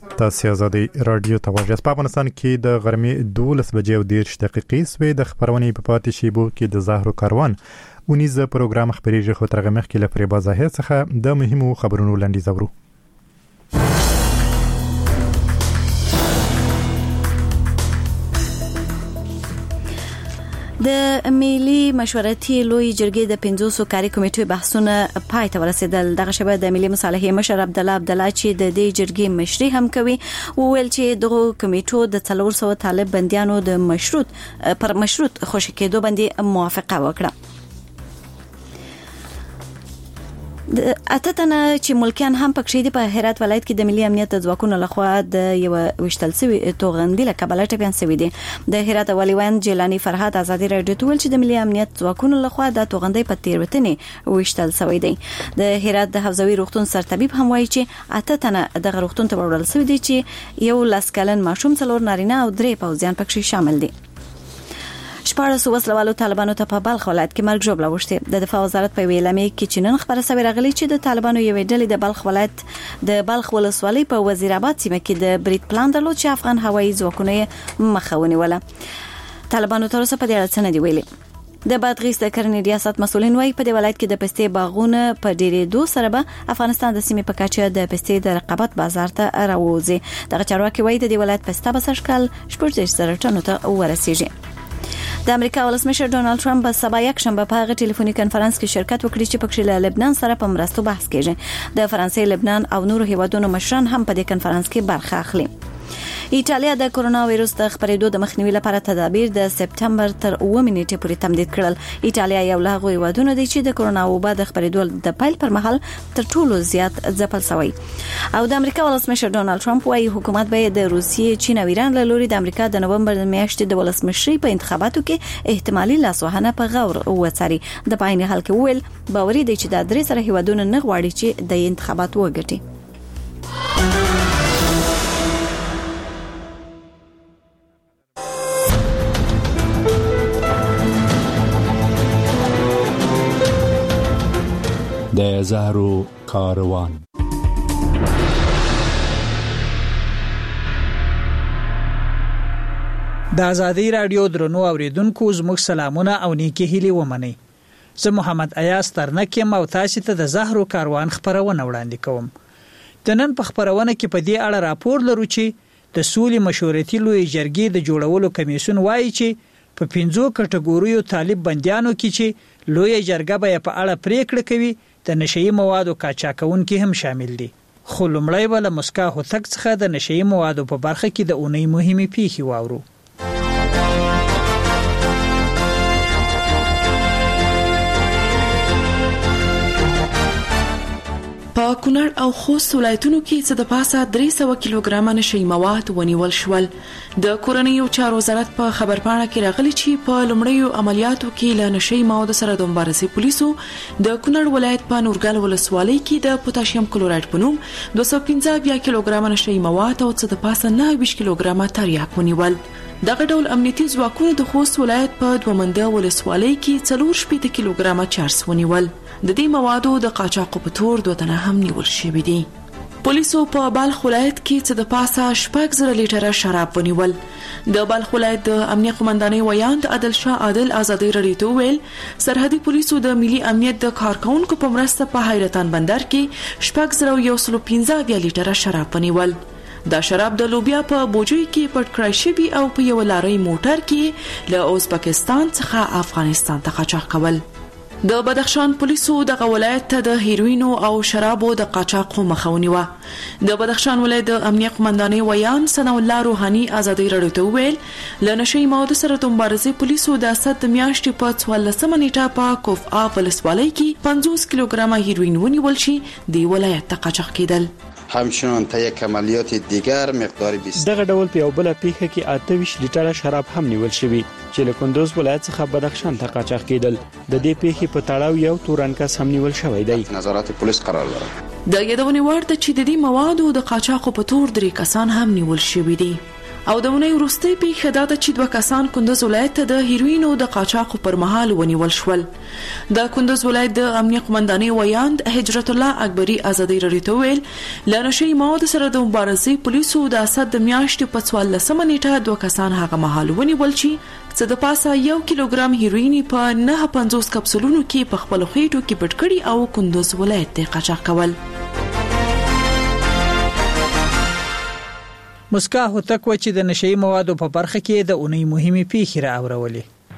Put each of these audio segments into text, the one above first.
تاسو آزادي رادیو ته واجب په افغانستان کې د غرمې 12 بجې او 10 دقیقې سوې د خبرونې په پاتې شیبو کې د زهرو کاروان ونیزه پروګرام خبرېږي خو ترغه مخ کې لپاره بازه څخه د مهمو خبرونو لاندې زورو. د ملي مشورتي لوی جرګې د 500 کاري کمیټې بحثونه پای ته ورسېدل. دغه شبه د ملي مصالحې مشر عبد الله چې د دې جرګې مشري هم کوي وویل چې دغه کمیټو د 400 طالب بنديانو د مشروط خوشی کېدو باندې موافقه وکړه. اتتنه چې ملکیان هم پکې دي په هرات ولایت کې د ملي امنیت ځواکونو لخوا د یو وشتلسوي توغندي له کبله ټپيان سوي دي. د هرات ولیوان جیلانی فرهاد آزادي رادیو ته ویل چې د ملي امنیت ځواکونو لخوا د توغندي په تیروتنې وشتل سوي دي. د هرات د حوزوي روغتون سرطبيب هم وایي چې اتتنه د روغتون ته وړل سوي دي چې یو لاسکلن ماشوم 4 نارینه او 3 پوځیان پکې شامل دي. شپاره وسلوالو طالبانو ته په بلخ ولایت کې مرګ ژوبله وشته. د دفاع وزارت په ویلامې کې چنن خبره سوي راغلي چې د طالبانو یو ډلې د بلخ ولایت د بلخ ولسوالۍ په وزیر آباد سیمه کې د بریټ پلان درلود چې افغان هوایي ځواکونه مخاوني ولا. طالبانو تر اوسه په دې اړه څه نه دی ویلي. د بادغیس د کرنې ریاست مسولین وايي په دې ولایت کې د پستې باغونه په ډېرېدو سره به افغانستان د سیمې په کچه د پستې د رقابت بازار ته راوځي. دغه چارواکي وايي د دې ولایت پسته به سشکل 14 ټنو ته ورسیږي. د امریکا ولسمشر ډونالد ټرمپ په سبا یک شنبه په هغه ټلیفوني کانفرنس کې شرکت وکړي چې پکې له لبنان سره په مرستو بحث کېږي. د فرانسې، لبنان او نورو هیوادونو مشران هم په دې کانفرنس کې برخه اخلي. ایټالیا د کرونا وایروس د خپرېدو د مخنیوي لپاره تدابیر د سپتمبر تر 9 نیټې پورې تمدید کړل. ایټالیا یو له هغو هیوادونو دی چې د کرونا وبا د خپرېدو د پیل پر مهال تر ټولو زیات ځپل شوی. او د امریکا ولسمشر ډونالد ټرمپ وايي حکومت به د روسیې، چین او ایران له لوري د امریکا د نومبر میاشتې د ولسمشرۍ په انتخاباتو کې احتمالي لاسوهنه په غور وڅاري. د پاین حال کې ویل باوري دی چې د درې سره هیوادونو نه غواړي چې د انتخابات وګټي. د زهرو کاروان. د آزادی رادیو درنو اوریدونکو زموږ سلامونه او نیکی هیلې ومنئ. زه محمد ایاز ترنک یم او تاسو ته د زهرو کاروان خبرونه وړاندې کوم. د نن په خبرونه کې په دې اړه راپور لرو چې د سولې مشورتي لوی جرګې د جوړولو کمیسیون وایي چې په 5 کټګوریو طالب بنديانو کې چې لوی جرګه به په اړه پریکړه کوي د نشئی موادو قاچاقونکي هم شامل دي. خو لومړی به له مسکا هوتک څخه د نشئی موادو په برخه کې د اونۍ مهمه پیښې واورو. په کونړ او خوست ولایتونو کې څه د پاسه 300 کیلوګرام نشئی مواد ونیول شول. د کورنیو چارو وزارت په خبرپاڼه کې راغلي چې په لومړیو عملیاتو کې له نشئی مواد سره د مبارزې پولیسو د کونړ ولایت په نورګل ولسوالۍ کې د پوتاشیم کلورایډ په نوم 215 کیلوګرام نشئی مواد او څه د پاسه 29 کیلوګرام تریاک ونیول. دغه ډول امنیتي ځواکونو د خوست ولایت په دومنده ولسوالۍ کې 4 کیلوګرام چارس ونیول. د دې موادو د قاچاقو په تور 2 تنه هم نیول شوي دي. پولیسو په بلخ ولایت کې څه د پاسه 6,000 لیټره شراب ونیول. د بلخ ولایت د امنیت قومندانۍ ویاند عادل شاه عادل آزادي رادیو ته ویل سرحدي پولیسو د ملي امنیت د کارکونکو په مرسته په حیرتان بندر کې 6,115 لیټره شراب ونیول. دا شراب د لوبیا په بوجوي کې پټ کړای شوی او په یو لارۍ موټر کې له ازبکستان څخه افغانستان ته قاچاق کول. د بدخشان پولیسو د ولایت ته د هیروینو او شرابو د قاچاق مخه ونیوه. د بدخشان ولایت د امنیت قومندانۍ ویان ثنا الله روحاني آزادي رادیو ته ویل له نشئی موادو سره د مبارزې پولیسو د اسد میاشتې په 14 نیټه په کوفا ولسوالۍ کې 50 کیلوګرام هیروین ونیول شي د ولایت ته قاچاق کېدل. همچنان تا یک عملیات دیگر مقدار 20 دغه ډول په یو بل پیښه کې 28 لیټره شراب هم نیول شوی چې له کندوز ولایت څخه بدخشان ته قاچاق کېدل. د دې پیښې په تړاو یو تورنکس هم نیول شوی دی. نظارت پولیس قرار لري. د یادونې وړ ده چې د دې موادو د قاچاقو په تور 3 کسان هم نیول شوی دي. او د ونې وروستۍ پیښه دا ده چې 2 کسان کندوز ولایت ته د هیروینو د قاچاق پر مهال ونیول شول. د کندوز ولایت د امنیه قومندانۍ ویاند هجرت الله اکبری ازادي رادیو ته ویل ل نشي مواد سره د مبارزې پولیسو د اسد د میاشتې په 14 نیټه 2 کسان هغه مهال ونیول چې څه د پاسه 1 کیلوګرام هیروین په 950 کپسولونو کې په خپل خېټو کې پټ کړي او کندوز ولایت ته قاچاق کول. مسکا هوتک و چې د نشئی موادو په برخه کې د اونۍ مهمه پیښه را اورولې.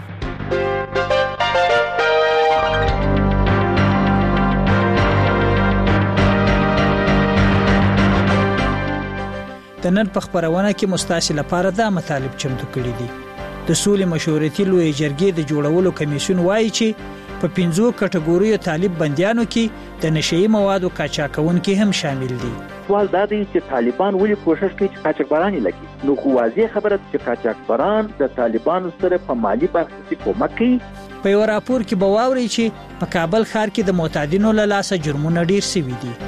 د نن په خبرونه کې مستعصل لپاره دا مطالب چمتو کړی دي. د سولې مشورتي لوی جرګې د جوړولو کمیسیون وایي چې په 5 کټګوریو طالب بندیانو کې د نشئی موادو قاچاقونکي هم شامل دي. سوال دا دی چې طالبان ولې کوشش کوي چې قاچاقبران لګي. نو خو واضح خبره چې قاچاقبران د طالبانو سره په مالی برخه کې کومک کوي. په یو راپور کې بواوري چې په کابل ښار کې د معتادینو له لاسه جرمونه ډیر شوي دي.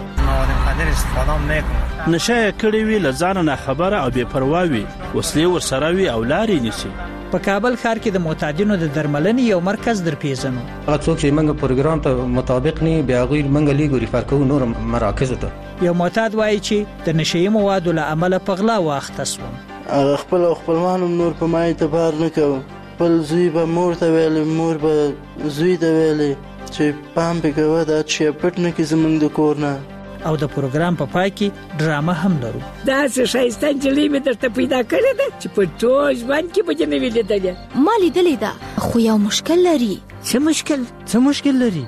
نشه کړي وی لزان نه خبره او بے پروا وي وسلې ورسره وي او لارې نشي. په کابل ښار کې د معتادینو د درملنې یو مرکز در پیژنو. هغه څوک چې موږ پروګرام ته مطابق نه بیا غویر موږ لیګو ریفر کوو نور مراکز ته. یو معتاد وایي چې د نشئی موادو له عمله په غلا واخته سوم. خپلوان نور په ما اعتبار نه کوي. خپل زوی به مور ته ویل مور به زوی ته ویل چې پام به کوه دا چې پټ نه کې زمونږ د کور نه. او د پروګرام په پای کې ډرامه هم لرو. دا څه شایسته انجلۍ مې درته پیدا کړې ده چې په ټول ژوند کې به نه ویلې ده. ما لیدلې ده خو یو مشکل لري. څه مشکل لري؟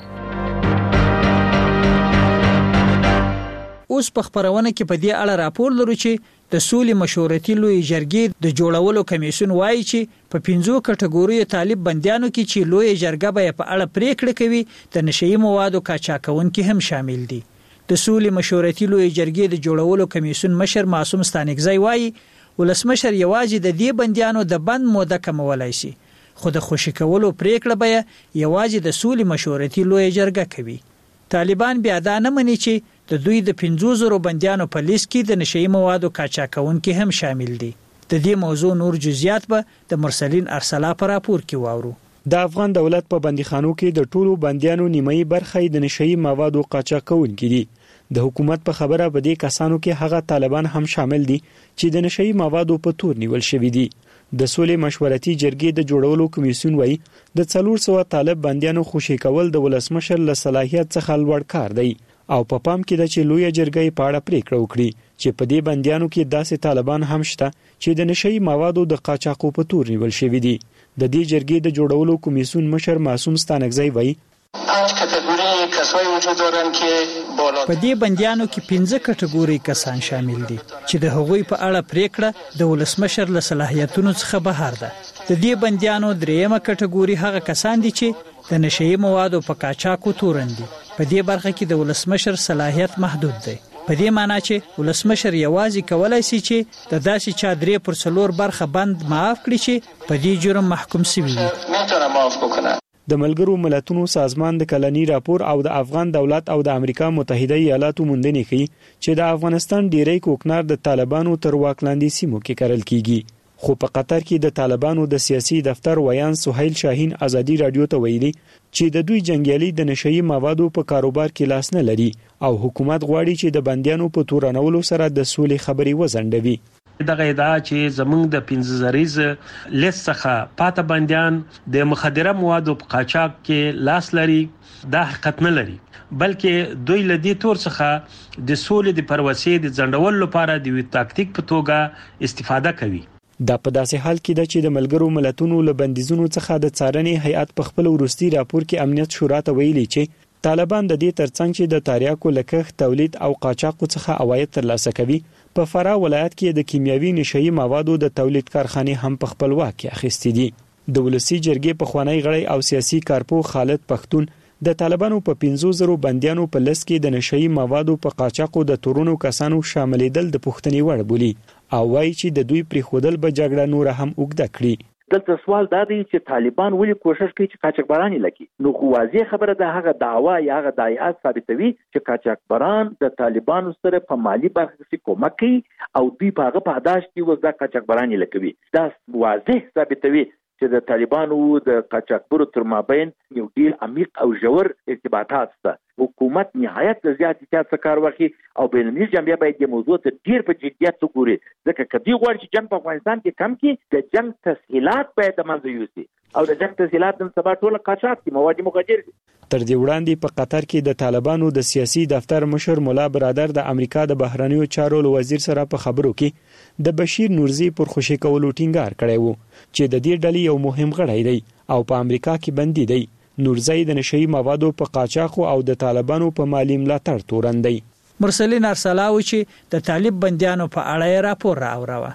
اوس په خبرونه کې په دې اړه راپور لرو چې د سولې مشورتي لوی جرګې د جوړولو کمیسیون وایي چې په 5 کټګوریو طالب بندیانو کې چې لوی جرګه به په اړه پریکړه کوي د نشئی موادو قاچاقونکي هم شامل دي. د سولې مشورتي لوی جرګې د جوړولو کمیسیون مشر معصوم ستانکزی وایي ولسمشر یوازې د دې بندیانو د بند موده کمولای شي خو د خوشی کولو پریکړه به یوازې د سولې مشورتي لوی جرګه کوي. طالبان بیا دا نه مني چې د دوی د 500 بندیانو په لیست کې د نشئی موادو قاچاقونکي هم شامل دي. د دې موضوع نور جزئیات به د مرسلین ارسلا په راپور کې واورو. د افغان دولت په بندیخانو کې د ټولو بندیانو نیمایي برخه د نشئی موادو قاچاقونکي دي. د حکومت په خبره په دې کسانو کې هغه طالبان هم شامل دي چې د نشئی موادو په تور نیول شوی دي. د سولې مشورتي جرګې د جوړولو کمیسیون وایي د 400 طالب بندیانو خوشی کول د ولسمشر له صلاحیت څخه لوړ کار دی او په پام کې د چې لوی جرګې په اړه پریکړه وکړي چې په دې بندیانو کې داسې طالبان هم شته چې د نشئی موادو د قاچاقو په تور نیول شوی دي. د دې جرګې د جوړولو کمیسیون مشر معصوم ستانکزی وایي په دې بندیانو کې 15 کټګوري کسان شامل دي چې د هغوی په اړه پریکړه د ولسمشر له صلاحیتونو څخه بهر ده. د دې بندیانو دریمه کټګوري هغه کسان دي چې د نشئی موادو په قاچاقو تورن دي. په دې برخه کې د ولسمشر صلاحیت محدود دی. په دې معنی چې ولسمشر یوازې کولای شي چې د داسې چا 3/4 برخه بند معاف کړي چې په دې جرم محکوم شوی وي. میتونه معاف وکړي. د ملګرو ملتونو سازمان د کلنی راپور او د افغان دولت او د امریکا متحده ایالاتو موندنې کوي چې د افغانستان ډیری کوکنار د طالبانو تر واک لاندې سیمو کې کرل کیږي. خو په قطر کې د طالبانو د سیاسي دفتر ویان سهیل شاهین ازادي رادیو ته ویلي چې د دوی جنگیالي د نشئی موادو په کاروبار کې لاس نه لري او حکومت غواړي چې د بندیانو په تورنولو سره د سولې خبري وزندوي. دغه ادعا چې زمونږ د 15 لیست څخه پاته بندیان د مخدره موادو په قاچاق کې لاس لري دا حقیقت نه لري بلکې دوی لدی تور څخه د سولې د پروسې د ځندول لپاره د وی تاکتیک په توګه استفاده کوي. دا په داسې حال کې ده چې د ملګرو ملتونو له بندیزونو څخه د څارنې هیئت په خپل وروستي راپور کې امنیت شورا ته ویلي چې طالبان د دې ترڅنګ چې د تاریاکو لکښ تولید او قاچاق څخه عواید ترلاسه کوي په فرا ولایت کې د کیمیاوي نشئی موادو د تولید کارخانې هم په خپل واک کې اخیستې دي. د ولسی جرګې په خوانی غړی او سیاسي کارپو خالد پختون د طالبانو په 500 بندیانو په لست کې د نشئی موادو په قاچاقو د تورونو کسانو شاملېدل د پښتني وړ بولی او وایي چې د دوی پریخودل به جګړه نور هم اوږده کړي. دلته سوال دا دی چې طالبان ولې کوشش کوي چې قاچاقبران لکي. نو خو واضح خبره ده هغه دعوا یا هغه دعایات ثابتوي چې قاچاقبران د طالبانو سره په مالی برخه کې کومک کوي او دوی په هغه پاداش کې وزدا قاچاقبران لکوي. دا واضح ثابتوي چې د طالبانو د قاچاقبرو تر مابین یو ډیر عمیق او ژور ارتباطات شته. حکومت نهایت زیات احتیاط څخه کار واخلي او بینالمللي جامعه باید د موضوع ته ډیر په جدیت وګوري ځکه کدی غواړي چې جنگ په افغانستان کې کم کړي د جنگ تسهیلات باید د منځه یوسي او د جنگ تسهیلات نن سبا ټول قاچاق دي مواد مخدر دي. تر دې وړاندې په قطر کې د طالبانو د سیاسي دفتر مشر مولا برادر د امریکا د بهرنیو چارو وزیر سره په خبرو کې د بشیر نورزي پر خوشي کولو ټینګار کړی وو چې د دې ډلې یو مهم غړی دی او په امریکا کې بندي دی. نورزي د نشئی موادو په قاچاق او د طالبانو په مالی ملاتړ تورن دی. مرسلین ارسلاوي چې د طالب بنديانو په اړه راپور راوړاوه.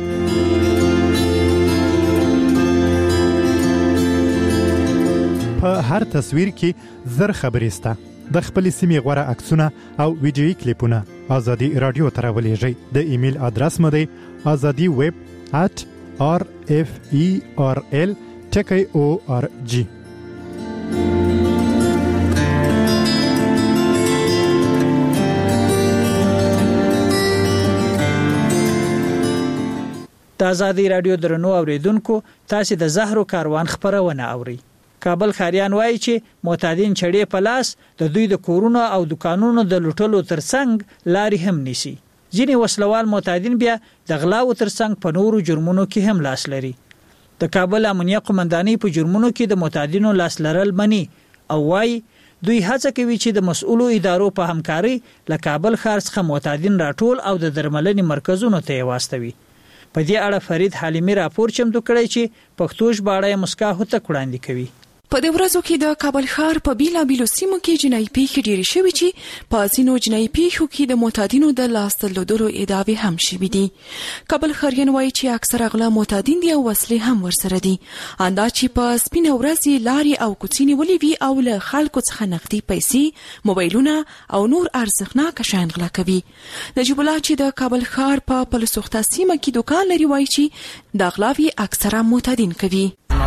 په هر تصویر کې زر خبرې سته. د خپل سیمې غوړه عکسونه او ویډیوي کلیپونه ازادي رادیو ته راولېږئ. د ایمیل ادرس مو دی azadi@rferl.org. د ازادي رادیو درنو اوریدونکو تاسو د زهرو کاروان خبرونه اوري. کابل خاریان وایي چې معتادین چړې په لاس د دوی د کورونو او دکانونو د لوټلو ترڅنګ لاري هم نیسي. ځینې وسلوال معتادین بیا د غلاو ترڅنګ په نورو جرمونو کې هم لاس لري. د کابل امنیه قومندانۍ په جرمونو کې د معتادینو لاس لرل مني او وایي دوی هڅه کوي چې د مسؤلو ادارو په همکاري له کابل ښار څخه معتادین راټول او د درملنې مرکزونو ته واستوي. په دې اړه فرید حلیمی راپور چمتو کړی چې پښتو ژباړه مسکا هوته وړاندې کوي. په دې ورځو کې د کابل ښار په بیلابیلو سیمو کې جنایي پیښې ډېرې شوې چې په ځینو جنایي پیښو کې د معتادینو د لاس درلودلو ادعاوې هم شوې دي. کابل ښاریان وایي چې اکثره غلا معتادین دي او وسلې هم ورسره دي. اندا چې په سپینه ورځ لارې او کوڅې نیولې وي او له خلکو څخه نقدي پیسې، موبایلونه او نور ارزښتناک شیان غلا کوي. نجیب الله چې د کابل ښار په پلسوخته سیمه کې دکان لري وایي چې د غلاوي اکثره معتادین کوي.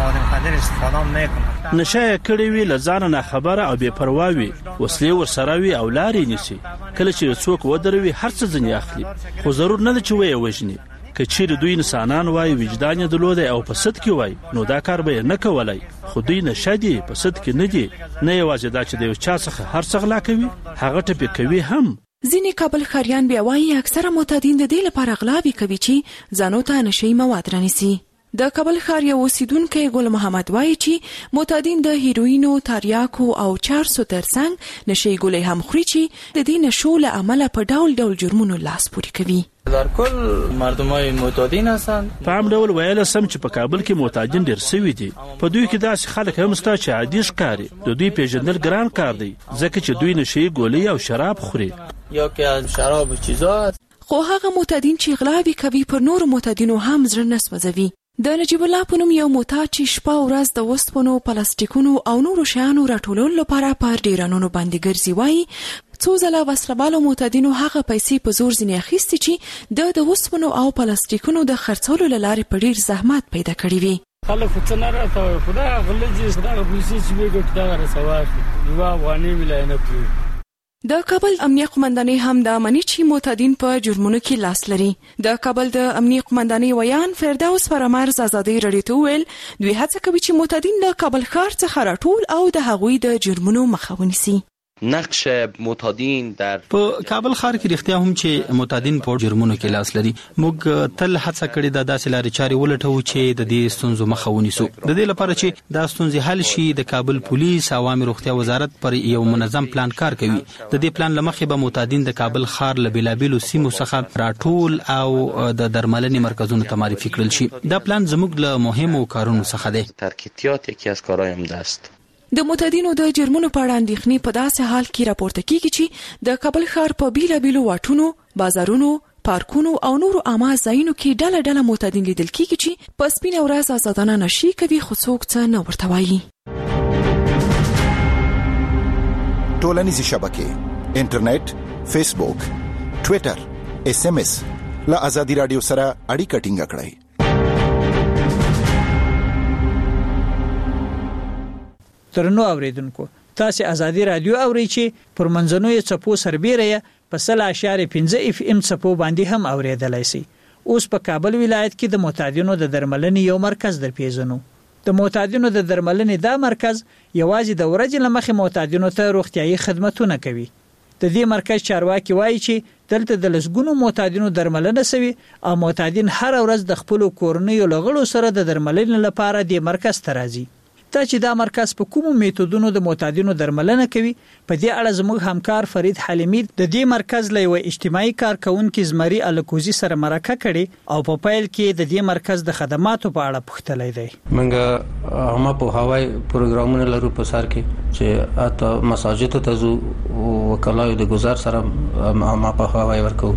نشه کړي وی لزان نه خبره او بے پروا وي، وسلې ورسره وي او لارې نسی. کله چې څوک ودروي هر څه ځنی اخلي، خو ضرور نه چې وي وژني. کچیر دوی انسانان وای وجدان درلود او په صد کې وای نو دا کار به نه کولای. خو دوی نشه دي، په صد کې نه دي. نه یوازې دا چې د یو چا څخه هر څه غلا کوي، هغه ټپي کوي هم. ځینې کابل ښاریان بیا وایي اکثره معتادین د دې لپاره غلاوي کوي چې ځانو ته نشئی مواد رانیسي. د کابل ښار یو اوسیدونکی ګل محمد وایي چې معتادین د هیروینو، تریاکو او چارسو ترڅنګ نشئی ګولۍ هم خوري چې د دې نشو له امله په ډول ډول جرمونو لاس پورې کوي. در کل مردمای معتادین هستند. په عام ډول ویل سم چې په کابل کې معتادین ډیر سوي دي. په دوی کې داسې خلک هم شته چې عادي ښکاري. د دوی پیژندل ګران کار دی ځکه چې دوی نشئی ګولۍ او شراب خوري یا که شراب و چیزا. خو هغه معتادین چې غلاوي کوي پر نور معتادینو هم زړه نسوځوي. د نجیب الله په نوم یو معتاد چې شپه او ورځ د وسپنو، پلاستیکونو او نورو شیانو راټولولو لپاره پر ډیرانونو باندې ګرځي وایي څو ځله وسلوالو معتادینو هغه پیسې په زور ځینې اخیستې چې د وسپنو او پلاستیکونو د خرڅولو له لارې په ډیر زحمت پیدا کړي وي. خلک څه نه راته خدا غلجي صدا پیسې چې وګټ دا رسواخي یو افغاني ملایانه پی. د کابل امنیه قومندانۍ هم د امني چې معتادین په جرمونو کې لاس لري. د کابل د امنیه قومندانۍ ویان فردوس فرامرز ازادي رادیو ته ویل دوی هڅه کوي چې معتادین له کابل ښار څخه راټول او د هغوی د جرمونو مخه ونیسي. نقش معتادین در په کابل ښار کې اختیار هم چې معتادین په جرمونو کې لاس لري. موږ تل هڅه کړې ده داسې لارې چارې ولټو چې د دې ستونزو مخه ونیسو. د دې لپاره چې دا ستونزې حل شي د کابل پولیس او عامه روغتیا وزارت پر یو منظم پلان کار کوي. د دې پلان لمخې به معتادین د کابل ښار له بیلابیلو سیمو څخه راټول او د درملنې مرکزونو ته معرفي کړل شي. دا پلان زموږ له مهمو کارونو څخه دی. ترکیبات یکی از کارهای عمده است. د معتادینو د جرمونو په اړه اندېښنې په داسې حال کې راپورته کیږي چې د کابل ښار په بیلابیلو واټونو، بازارونو، پارکونو او نورو عامه ځایونو کې ډله ډله معتادین لیدل کیږي چې په سپینه ورځ آزادانه نشي کوي خو څوک څه نه ورته وایي. ټولنیزې شبکې، انټرنیټ، فیسبوک، ټویټر، SMS له ازادي رادیو سره اړیکه ټینګه کړئ. ترنو اوریدونکو تاسو ازادي رادیو اوري چې پر منځنوي چپو سربېره په 0.5 FM چپو باندې هم اوریدلای شي. اوس په کابل ولایت کې د معتادینو د درملنې یو مرکز در پیژنو. د معتادینو د درملنې دا مرکز یوازې د ورځې لمخې معتادینو ته روغتيایي خدماتونه کوي. د دې مرکز چارواکي وایي چې دلته د لسګونو معتادینو درملنه شوي او معتادین هر ورځ د خپل کورنیو لغړو سره د درملنې لپاره د مرکز ته راځي. ته چې دا مرکز په کومو میتودونو د معتادینو درملنه کوي په دې اړه زموږ همکار فرید حلیمی د دې مرکز له یو اجتماعي کارکونکو زمری الکوزي سره مرکه کړي او په پیل کې د دې مرکز د خدماتو په اړه پوښتنه دی. منګه هم په هواي پروګرامونه لرو په سر کې چې اته مساجد ته زو وکلای د گزار سره ما په هواي ورکو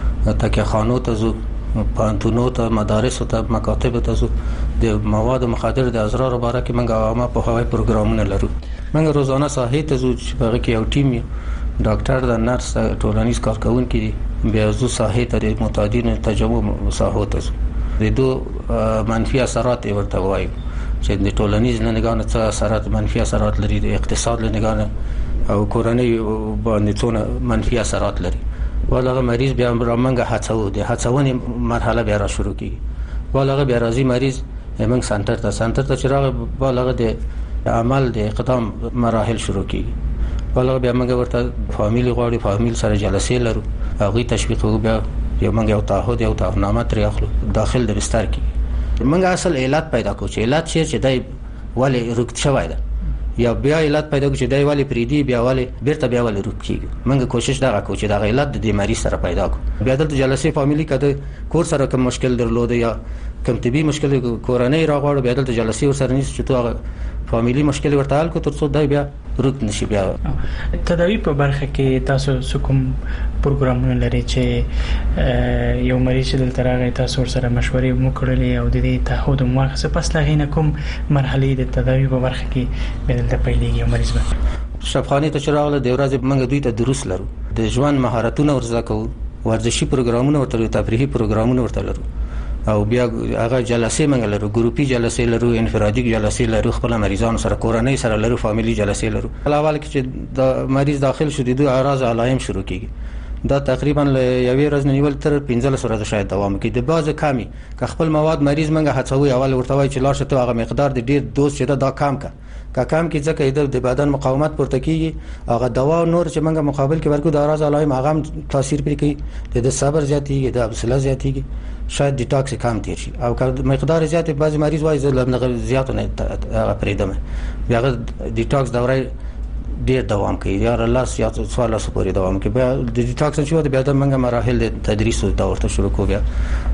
تکه خانو ته زو پانتونو ته مدارس ته مکاتب ته زو د مواد مخدر د ازرار لپاره کې منګه ما په هواي پروګرامونه لرو. منګه روزانه ساحې ته زو چې په کې یو ټیم ډاکټر د نرس ټولنیز کارکونکو دي بیا زو ساحې ته د معتادینو تجربه مساحت ته د دو منفي اثرات ورته وایي چې د ټولنیز لنګانه څه اثرات منفي اثرات لري د اقتصاد لنګانه او کورنۍ باندې څونه منفي اثرات لري. ولغه مریض بیا رامنګه هڅو د هڅونې مرحله بیا را شروع کیږي. ولغه بیا راځي مریض موږ سنټر ته چراغ ولغه د عمل د اقدام مراحل شروع کیږي. ولغه بیا موږ ورته فامیل غواړي فامیل سره جلسې لرو هغه تشویق بیا موږ یو تعهد یو تعهدنامه ترې اخلو داخل د بستر کې. موږ اصل علت پیدا کوو چې علت چې دای ولی رکت شوی ده یا بیا علت پیدا کوو چې دای ولی پریدي بیا ولی بیرته بیا ولی رکت کیږي. موږ کوشش دا کوو چې دا علت د مریض سره پیدا کوو. بیا د جلسې فامیلی کده کور سره کوم مشکل درلود یا کوم طبي مشکل کورنۍ راغواړو بیا د جلسې ور سره نیس چې تو فامیلی مشکل ورته حل کو تر څو دای بیا رکت نشي. بیا تداوی په برخه کې تاسو کوم پروګرامونه لري چې یو مریض دلته راغی تاسو سره مشورې مو کړلې او د دې تعهد موخه پس لا غینه کوم مرحله د تداوی په برخه کې بدلته پیلېږي یو مریض به شفاخانه ته چراغله د ورځې موږ دوی ته دروس لرو د ژوند مهارتونه ورزده کوو ورزشي پروګرامونه ورته تفریحي پروګرامونه ورته لرو او بیا هغه جلسې موږ لرو ګروپي جلسې لرو انفرادي جلسې لرو خپل مریضانو سره کورنۍ سره لرو فامیلی جلسې لرو. اول کې چې د مریض داخل شو د اعراض علائم شروع کیږي دا تقریبا یوې ورځې نیول تر 15 ورځې شاید دوام کوي. د باز کمی که خپل مواد مریض موږ هڅوي اول ورته وای چې لاشه ته هغه مقدار د ډیر دوز چې دا کم کا کم کې ځکه د بدن مقاومت پورته کیږي هغه دوا نور چې موږ مقابل کې ورکو د اعراض علائم هغه تاثیر پرې کوي د صبر زیاتیږي د حوصله زیاتیږي شاید ډیټاکس کم تیر شي او که مقدار زیات بعضی مریض وایي زه زیات نه پریدم بیا ډیټاکس دوره ډیر دوام کوي یا لاس یا سوال سپوري دوام کوي. بیا د ډیټاکس چې بیا د منګه مراحل د تدریس او دورته شروع کو بیا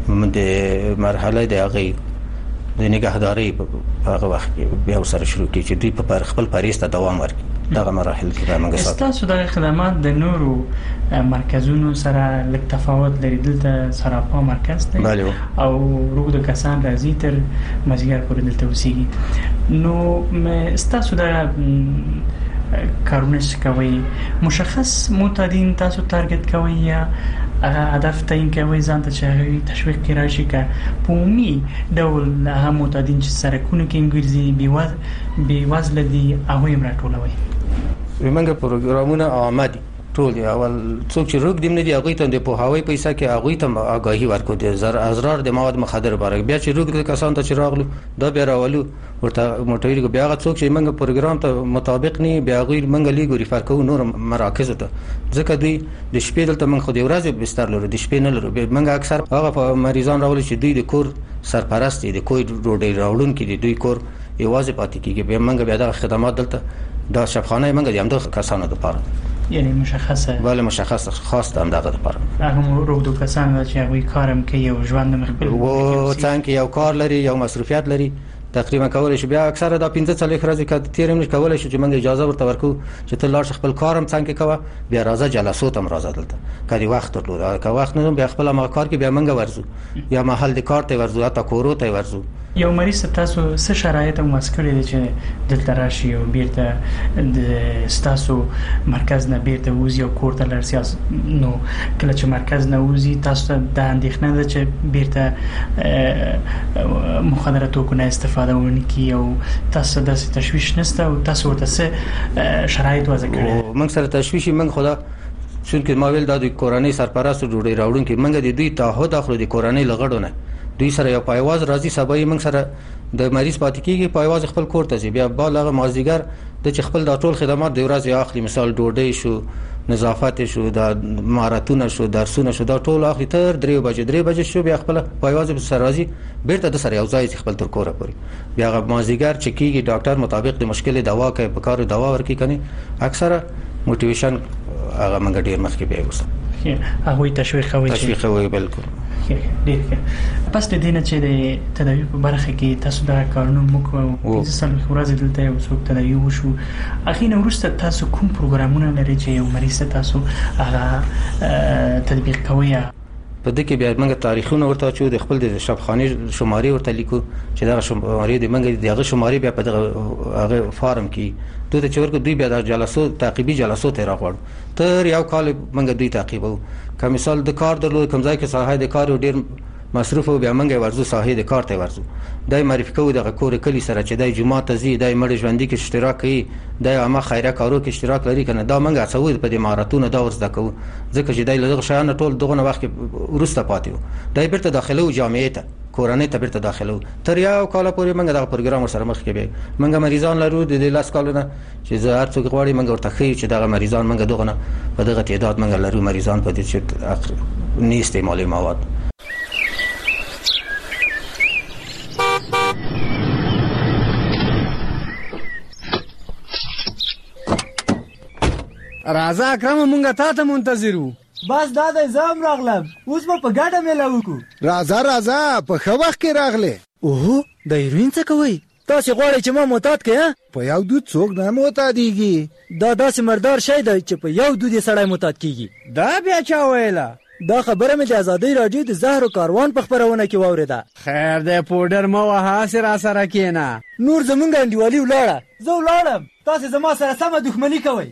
د مرحله د هغه د نگهداري په هغه وخت بیا سره شروع کی چې دوی په خپل پاریسته دوام ورکړي. دغه مراحل کې موږ ساتو. تاسو د خدمات د نورو مرکزونو سره لږ تفاوت لري. دلته سراپا مرکز دی او روغ د کسان راځي تر مزګر پورې دلته اوسېږي. نو تاسو د کارونه کوي مشخص معتادین تاسو تارګت کوي یا هدف تعیین کوي ځان ته چې تشویق کې راشي که په عمومي ډول هغه معتادین چې سرکونه کې ګرځي بې وزله دي هغوی هم راټولوي. موږ پروګرامونه عامه دي ټول اول څوک چې روغ دیم نه دی هغه ته د پوهاوی پیسې کې هغه ته آگاهی ورکو دي ازرار د مواد مخدر بارک بیا چې روغ د کسان ته چراغلو دا بیا راولو ورته موټویر بیا هغه څوک چې موږ پروګرام ته مطابق نه بیا غیر موږ لیګو ریفر کوو نور مراکز ته ځکه دوی د شپې دلته موږ خو د ورځې بستر لرو د شپې نه لرو. موږ اکثر هغه مریضان راولي چې دوی د کور سرپرست دي د کوی روډي راوړون کې دوی کور یوازې پاتې کیږي. بیا موږ بیا د خدمات دلته دا شفاخانه موږ د همدغه کسانو لپاره یعنی مشخصه بله مشخصه خاص د همدغه لپاره هغه روغ د کسانو چې هغوی کارم کوي او ژوند مخبل او څنګه یو کار لري یو مصروفیت لري تقریبا کولای شي بیا اکثره دا 15 ورځې کې تیر نه کولای شي چې موږ اجازه ورته ورکو چې ته لاړ خپل کارم څنګه کوه بیا راځه جلسات هم راځه دلته کدي وخت درلود که وخت نه بیا خپل ما کار کې بیا موږ ورزو یا محل د کار ته ورزو تا کورو ته ورزو یو مریض تاسو څه شرایط او مسکړې دي چې دلته راشي او بیرته د تاسو مرکز نه بیرته وځي او کور ته لرسي؟ نو کله چې مرکز نه وځي تاسو ته د اندېښنه ده چې بیرته مخدره توکو نه استفاده ونکړي او تاسو داسې تشویش نشته او تاسو ورته څه شرایط وضع کړي؟ موږ سره تشویش موږ خدا چونکه ما ویل د کورنۍ سرپرست ډوډۍ راوړونکي موږ د دوی تعهد اخلو د کورنۍ لغړو نه دوی سره یو پایواز راځي سبا موږ سره د مریض پاتې کیږي پایواز خپل کور ته ځي بیا بالغ مازیګر د خپل د ټول خدمات د ورځې اخلي مثال ډوډۍ شو نظافت شو د مهارتونه شو درسونه شو دا ټول اخلي تر 3 بجې شو بیا خپل پایواز به سره راځي بیرته د سره یو ځای خپل تر کوره پوري بیا مازیګر چې کیږي ډاکټر مطابق د مشکل دوا کوي په کار دوا ورکی کني اکثره موټیویشن هغه منګ ډیر مخکې به وسه هغه تشویق کوي بالکل ډیر پس د دینه چې د تداوی په برخه کې تاسو دا کارونه موږ او ځل ورځ دلته یو څوک تداوی وشو اخینه ورسته تاسو کوم پروګرامونه لري چې یو مریض تاسو هغه تطبیق کوي؟ په دې کې بیا موږ تاریخونه ورته چو د خپل د شفاخانه شماري ورته لیکو چې دا شماري د موږ دغه شماري بیا په هغه فارم کې دوی چې ورکو دوی بیا د جلسو تعقیبي جلسو ته راغړو تر یو کال موږ دوی تعقیبو که مثال د کار درلود کوم ځای کې ساحه د کار ډیر مصرف او بیا موږ ورزو ساحه د کار ته ورزو دای معرفي کوو د کور کلی سره چې دای جمعه ته زی دای مړ ژوندۍ کې اشتراک کوي دای عامه خیره کارو کې اشتراک لري کنه دا موږ هڅو په دې مهارتونو دا ورزده کوو ځکه چې دای لږ شایانه ټول دغه وخت کې ورسته پاتې دای بیرته داخلو جامعې ته کورنۍ ته بیرته داخلو تر یو کال پورې موږ دا پروګرام سره مخ کې به موږ مریضان لرو د لاس کالونه چې زه هر څوک غواړي موږ ورته خي چې دا مریضان موږ دغه په دغه تعداد موږ لرو مریضان په دې چې نه استعمالي مواد راځه اکرم مونږه تا ته منتظرو بس دا د زام راغلم اوس په ګډه ملاو کو راځه په خو وخت کې راغله اوه د ایرین څه کوي تاسو غواړئ چې ما معتاد کړئ په یو دود څوک نه معتادیږي دا داسې مردار شی دی چې په یو دود سړی معتاد کیږي دا بیا چا ویلا دا خبره مې د آزادۍ رادیو د زهر کاروان په خبرونه کې واوریده خیر د پودر مو وها سره کینا نور زمونږ انډیوالي ولاړه زه ولاړم تاسو زما سره سم دښمنی کوئ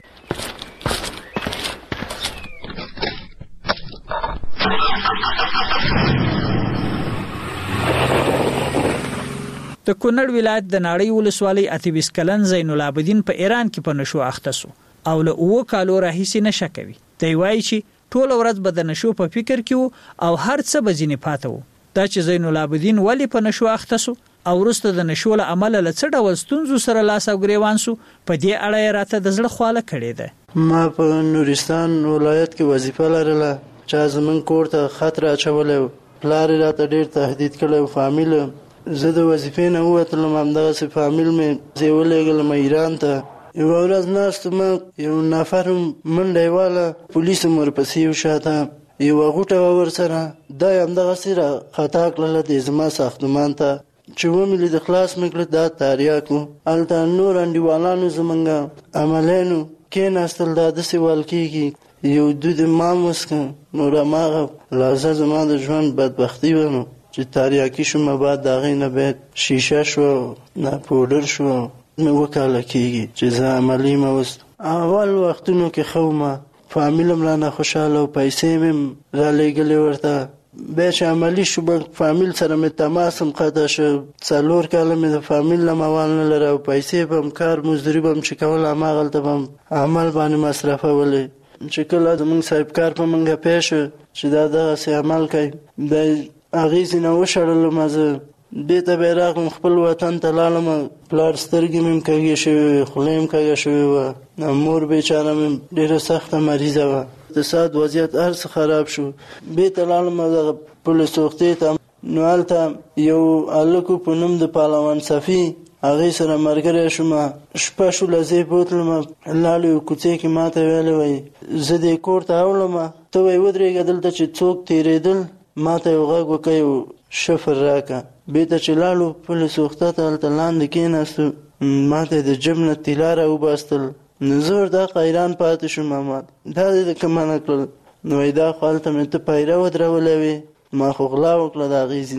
د کونړ ولایت د ناړۍ ولسوالۍ 28 کلن زین العابدین په ایران کې په نشو اخته سو او له 2 کالو راهیسې نشه کوي دی وایي چې ټول ورځ به د نشو په فکر کې او هر څه به ځینې پاتو دا چې زین العابدین ولی په نشو اخته سو او وروسته د نشو له عمله له څه ډول ستونزو سره لاس او ګریوان سو په دې اړه راته د زړه خواله کړې ده ما په نورستان ولایت کې وظیفه لرله چې زمون کور ته خطر اچولې پلار راته ډیر تهدید کړو فامیل زه د وظیفې نه ووتلم همدغه سي فامیل مې زیولېګل مې ایران ته یو ورځ ناستم یو نفر منډه والا پولیس ورپسې وشاته یو غوټه ورسره دا همدغه سره خطا کړل د زما ساختمان ته چې ومې د خلاص مکړه دا تاریاکو الته نور انډیوالانو زمونږ عملینو کې ناستل دا د سیوال کېږي یو دود ماموس نور ماغه لازم زما د ژوند بدبختی ونه چې تاریاکی شو بعد دا غي نه به شیشه شو نه پودر شو نو وکاله کیږي چې زه عملی موست اول وختونو کې خومه فامیلم را نه خوشاله او پیسې مم را لګلې ورته به چې عملی شو په فامیل سره مې تماسم قطع شو 4 کاله مې د فامیل نه موال نه لره او پیسې بم کار مزدوري بم چې کول عمل بم عمل باندې مصرفولې چې کله د مونږ صاحب کار په مونږه پېښ چې دا دغه عمل کوي د اغیز نه وشړل مزه دې ته به راغلم خپل وطن ته لاړم پلار سترګې مې کږې شوې خولې مې کږې شوې مور بیچاره مې ډېره سخته مریضه وه اقتصاد وضعیت هر څه خراب شو بې ته لاړم دغه پولیس وختې ته نو هلته یو هلک په نوم د پهلوان صفي هغې سره ملګری شوم شپه شوله زه یې بوتلم لاړو یو کوڅې کې ما ته ویلی وی زه دې کور ته اوړم ته وی ودرېږه دلته چې څوک تېرېدل ما ته یو غږ وکړ یو شفر راکړه بېرته چې لاړو پولیس وخته ته هلته لاندې کېناستو ما ته د جب نه طلا راوباستل نو زه ورته حیران پاتې شوم دا دې د که منع کړل نو وایي دا خو هلته مې ته پیره ودرولې وې ما خو غلا وکړه د هغې ځینه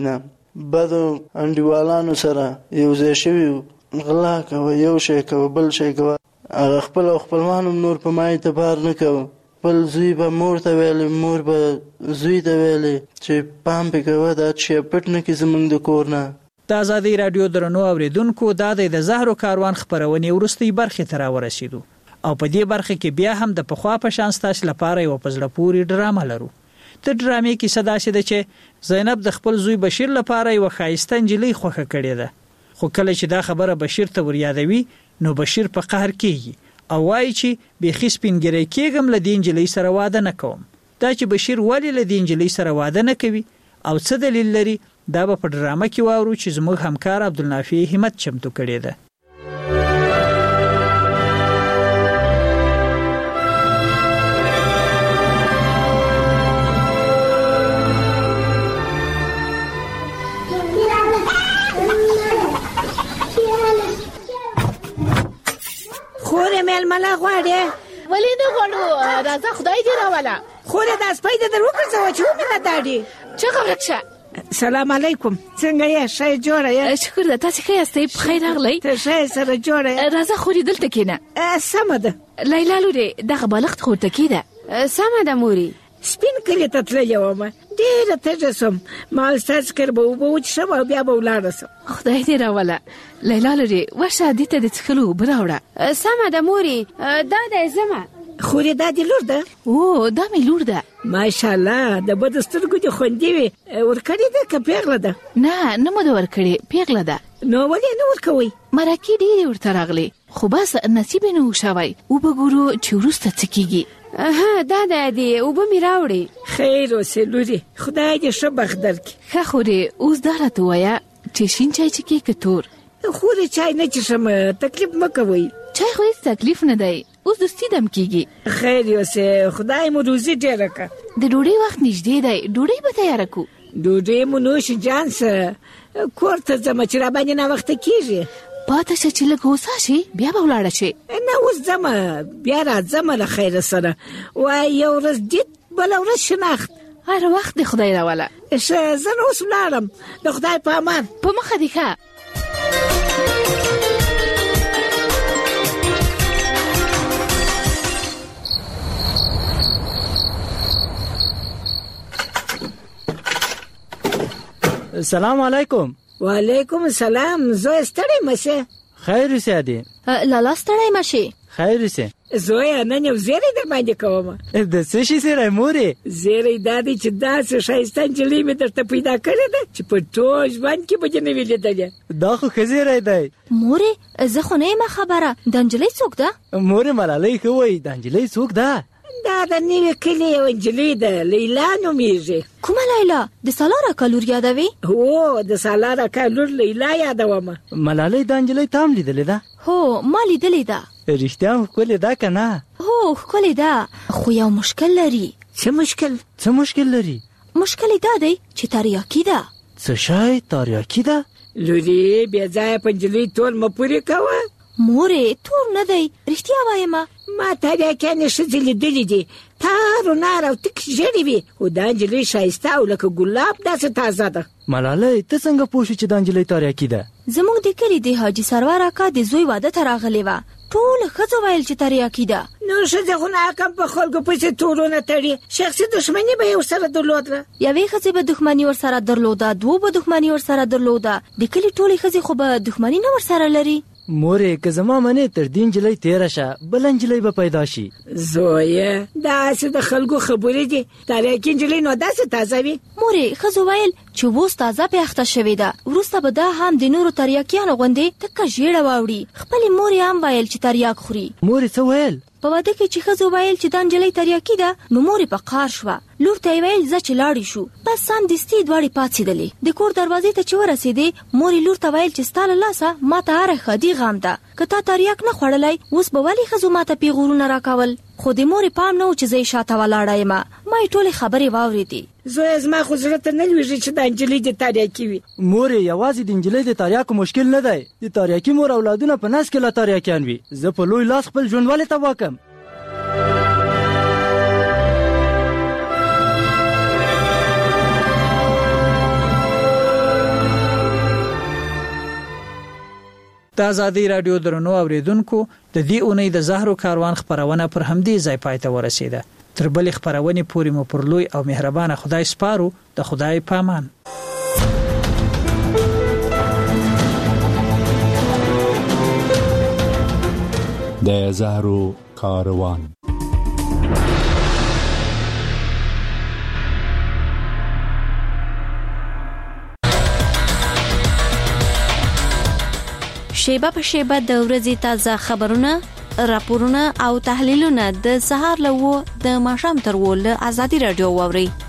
بدو انډیوالانو سره یو ځای شوي غلا کوه، یو شی کوه، بل شی کوه. هغه خپل او خپلوان هم نور په ما اعتبار نه کوه. خپل زوی به مور ته ویلې، مور به زوی ته ویلې چې پام پې کوه دا شی پټ نه کړي زموږ د کور نه. د ازادۍ راډیو درنو اوریدونکو دا د زهرو کاروان خپرونې وروستۍ برخې ته راورسېدو او په دې برخه کې بیا هم د پخوا په شان ستاسو لپاره یو په زړه پورې ډرامه لرو. د ډرامې کیسه داسې ده چې زینب د خپل زوی بشیر لپاره یو ښایسته نجلۍ خوښه کړې ده، خو کله چې دا خبره بشیر ته وریادوي نو بشیر په قهر کېږي او وایي چې بیخي سپینګری کېږم له دې نجلۍ سره واده نه کوم. دا چې بشیر ولې له دې نجلۍ سره واده نه کوي او څه دلیل لري دا به په ډرامه کې واورو چې زموږ همکار عبدالنافع همت چمتو کړی ده. خورې مېلمله غواړې؟ ولې نه غواړو، راځه خدای دې راوله. خورې دا سپی دې در وګرځوه چې ومې نه داړي. چغه ورک شه. سلام علیکم، څنګه یې؟ ښه جوړه یې؟ شکر ده، تاسې ښه یاستئ؟ په خیر راغلی. ته ښه یې، سره جوړه یې؟ راځه خورې دلته کښېنه. سمه ده. لیلا لورې دغه بالښت خو ورته کېده. سمه ده مورې. سپین کلي ته تللې ومه، ډېره تږه سوم. ما ویل ستاسې کره به اوبه وڅښم او بیا به ولاړه سم. خدای دې راوله. لیلا لورې ورشه دې ته د څښلو اوبه راوړه. سمه ده مورې، دا دی ځمه. خورې دا دې لور ده؟ او دا مې لور ده. ماشاءالله، د بدو سترګو دې خوندې وي. ورکړې ده که پیغله ده؟ نه مو ده ورکړې، پیغله ده. نو ولې نه ورکوئ؟ مرکې ډېرې ورته راغلې خو بس نصیب یې نه و شوی. اوبه ګورو چې وروسته څه کېږي. دا دی اوبه مې راوړې. خیر اوسې لورې، خدای دې ښه بخت درکړي. ښه خورې اوس دا راته ووایه چې شین چای څښې که تور؟ خورې چای نه څښم، تکلیف مه کوئ. چای خو هېڅ تکلیف نه دی، اوس دوستي دم کېږي. خیر اوسې، خدای مو روزي ډېره کړه. د ډوډۍ وخت نږدې دی، ډوډۍ به تیاره کړو. ډوډۍ مو نوش جان سه، کور ته ځمه چې راباندې ناوخته کېږي. پاته شه چې لږ هوسا شي بیا به ولاړه شي. نه اوس ځمه، بیا راځمه له خیره سره. وایي یو ورځ دید، بله ورځ شناخت. هر وخت د خدای راوله. ښه زه نو اوس ولاړم، د خدای په امان. په مخه دې ښه. سلام علیکم. وعلیکم السلام. زوی ستړی مشه؟ خیر اوسې ادې. لالا ستړی مشه؟ خیر اوسې. زوی نن یو زیری در باندې کوم. د څه شي سره مورې؟ زیری دا دی چې داسې ښایسته نجلۍ مې درته پیدا کړې ده چې په ټول ژوند کې به دې نه وي لیدلې. دا خو ښه زیری دی. مورې زه خو نه یم خبره، د نجلۍ څوک ده؟ مورې ملالۍ ښه وایي، د نجلۍ څوک ده؟ دا د نوي کلي یو نجلۍ ده، لیلا نومیږي. کومه لیلا؟ د سالار اکا لور یادوي؟ هو د سالار اکا لور لیلا یادومه. ملالۍ دا نجلۍ تا هم لیدلې ده؟ هو ما لیدلې ده. رښتیا هم ښکلې ده که نه؟ هو ښکلې ده، خو یو مشکل لري. څه مشکل؟ څه مشکل لري؟ مشکل یې دا دی چې تریاکي ده. څه شی تریاکي ده؟ لورې بې ځایه په نجلۍ تور مه پورې کوه. مورې تور نه دی، رښتیا وایم. ما تریاکیانې ښځې لیدلې دي، تار و نار او تک ژېړې وي، خو دا نجلۍ ښایسته او لکه ګلاب داسې تازه ده. ملالۍ ته څنګه پوه شو چې دا نجلۍ تریاکي ده؟ زموږ د کلي د حاجي سرور اکا د زوی واده ته راغلې وه، ټولو ښځو ویل چې تریاکي ده. نو ښځې خو ناکام په خلکو پسې تورونه تړي، شخصي دښمني به یې ورسره درلوده. یوې ښځې به دښمني ورسره درلوده، دوو به دښمني ورسره درلوده، د کلي ټولې ښځې خو به دښمني نه ورسره لري. مورې که زما منې تر دې نجلۍ تېره شه، بله نجلۍ به پیدا شي. زویه داسې د خلکو خبرې دي، تریاکي نجلۍ نو داسې تازه وي. مورې ښځو ویل چې اوس تازه پیاخته شوې ده، وروسته به دا هم د نورو تریاکیانو غوندې تکه ژېړه واوړي. خپلې مورې هم ویل چې تریاک خوري. مورې څه ویل؟ په واده کې چې ښځو ویل چې دا نجلۍ تریاکي ده، نو مورې په قهر شوه. لور ته یې ویل ځه چې لاړې شو. بس سمدستي دواړې پاڅېدلې. د کور دروازې ته چې ورسېدې، مورې لور ته ویل چې ستا له لاسه ما ته هره ښادي غم ده، که تا تریاک نه خوړلی اوس به ولې ښځو ما ته پیغورونه راکول. خو د مورې پام نه و چې زه یې شاته ولاړه یم. ما یې ټولې خبرې واورېدې. زویه زما خو زړه ته نه لوېږي چې دا نجلۍ د تریاکي وي. مورې یوازې د نجلۍ د تریاکو مشکل نه دی، د تریاکي مور اولادونه په نس کې لا تریاکیان وي. زه په لوی لاس خپل ژوند ولې تباه کړم؟ د ازادي رادیو درنو اوریدونکو د دې اونۍ د زهرو کاروان خبرونه پر همدې ځای پای ته ورسیده. تر بلې خبرونې پورې مو پر لوی او مهربانه خدای سپارو. د خدای پامان. د زهرو کاروان. شیبه په شیبه د ورځې تازه خبرونه، راپورونه او تحلیلونه د سهار له 9 د ماښام تر 10 له ازادي رادیو واوري.